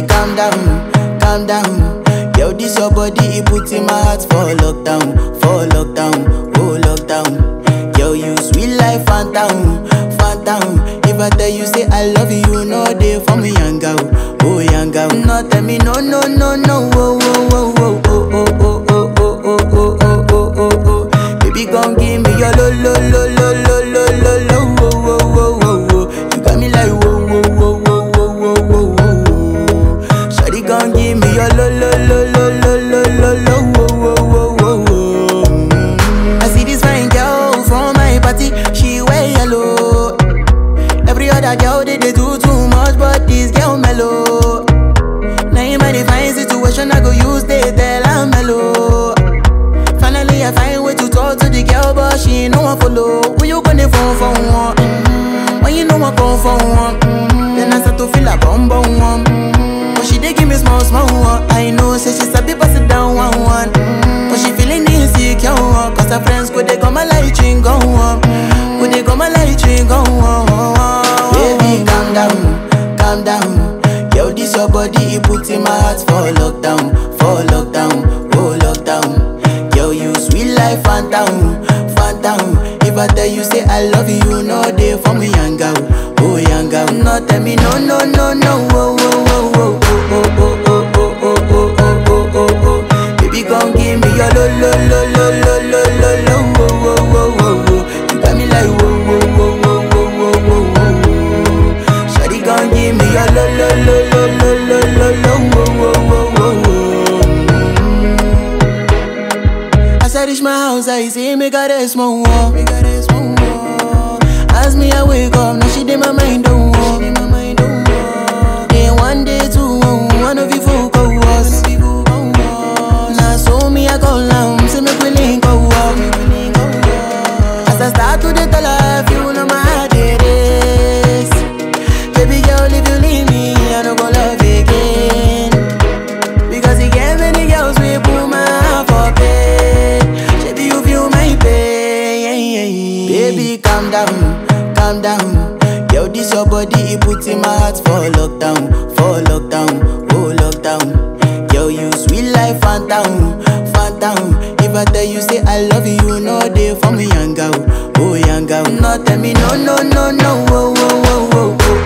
calm down. Yo, this your body, it puts in my heart for lockdown, oh lockdown. Yo, you sweet life, phantom, phantom. If I tell you say I love you, no day for me, young girl, oh young girl. No tell me no, no, no, no, oh, oh, oh, oh, oh, oh, oh, oh, oh, oh, oh, oh, oh, oh. Baby, gon' give me your lo, lo, lo, lo, lo, lo, lo, lo, oh, oh, oh, oh, oh. You got me like whoa, whoa, whoa, whoa, whoa, whoa, whoa, whoa. Shawty gon' give me your lo, lo, lo, lo, lo, lo, lo, lo, oh, oh, oh, oh, oh. I see this fine girl from my party, she wear yellow. Every other girl they do too much, but this girl mellow. Now in my divine situation, I go use they tell I'm mellow. Finally I find way to talk to the girl, but she ain't no one follow. Who you gonna phone for one? When you know I come for one, then I start to feel a bum bum one. But she dey give me small small one. I know say she sabi pass it down one one. But she feeling insecure one, cause her friends go they come my light ring go on, go they come my light ring go on. Baby calm down, calm down. Yo, this your body, it puts in my heart for lockdown, oh lockdown. Yo, you sweet life, phantom, phantom. If I tell you say I love you, no day for me, young girl, oh young girl. No tell me no, no, no, no, oh, oh, oh, oh, oh, oh, oh, oh, oh, oh, oh, oh, oh, oh. Baby, gon' give me your lo, lo, lo, lo, lo, lo, lo, lo, oh, oh, oh, oh, oh. You got me like whoa, whoa, whoa, whoa, whoa, whoa, whoa, whoa. Shawty gon' give me your lo, lo, lo, lo, lo, lo, lo, lo, oh, oh, oh, oh, oh. As I reach my house, I see me got a small wall. As me, I wake up, now she did my mind don't walk. Day one, day two, one of you folk go us. Now so me, I go down, see me willing go up. As I start to the tell her, you know my heart it is. Baby girl, if you leave me, I don't go love again. Because you get many girls, we put my heart for pain. Baby, you feel my pain. Baby, calm down, calm down. Yo, this your body, it puts in my heart for lockdown, oh lockdown. Yo, you sweet life, phantom, phantom. If I tell you say I love you, no day for me, young girl, oh young girl. No tell me no, no, no, no, oh, oh, oh, oh, oh.